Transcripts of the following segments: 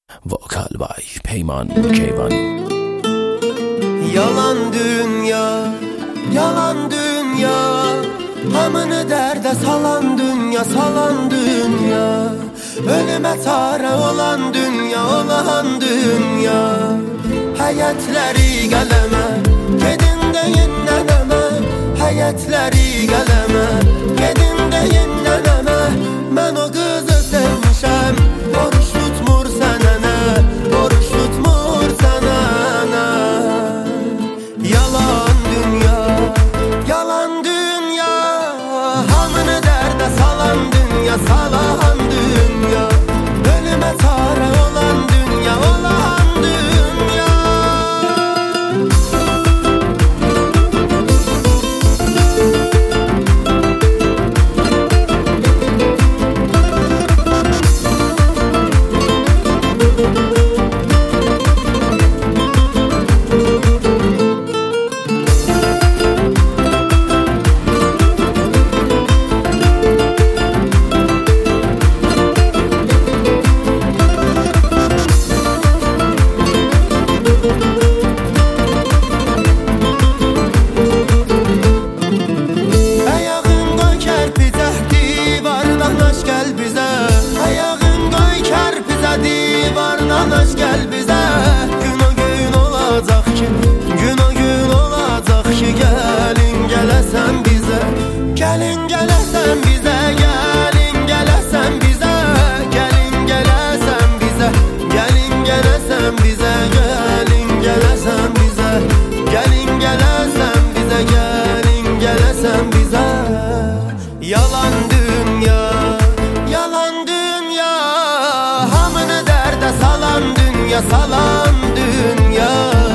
Vokal by Peyman Keyvani. Yalan dünya, yalan dünya, hamını dərdə salan dünya, salan dünya. Ölümə çarə olan dünya, olan dünya. Həyətləri qələmə, gedin də yenilənəmə. Həyətləri qələmə, gedin də yenilənəmə. Mən o qızı sevmişəm, oruç tutmur sənənə, oruç tutmur sənənə. Yalan dünya, yalan dünya, hamını dərdə salan dünya, salan dünya. Ölümə çarə olan dünya, olan dünya. Nanaş gəl bizə, gün o gün olacaq ki, gün o gün olacaq ki, gəlin gələsən bizə, gəlin gələsən bizə, gəlin gələsən bizə, gəlin gələsən bizə, gəlin gələsən bizə, gəlin gələsən bizə, gəlin gələsən bizə, gəlin gələsən bizə. Yalan dünya, yalan dünya, hamını dərdə salan dünya, salan dünya.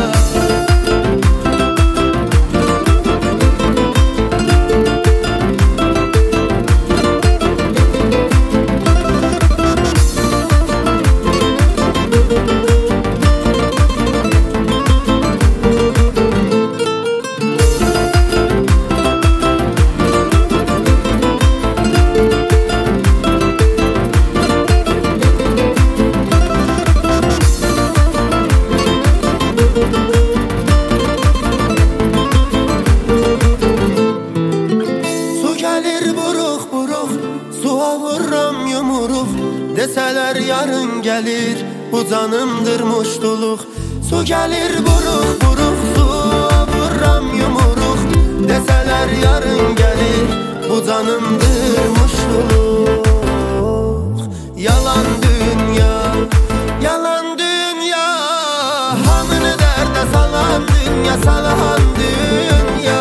Vururam yumuruq, desələr yarın gəlir, bu canımdır muştuluq. Su gəlir buruq buruq, su vururam yumuruq, desələr yarın gəlir, bu canımdır muştuluq. Yalan dünya, yalan dünya, hamını dərdə salan dünya, salan dünya.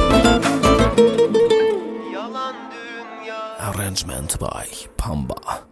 Arrangement by Pamba.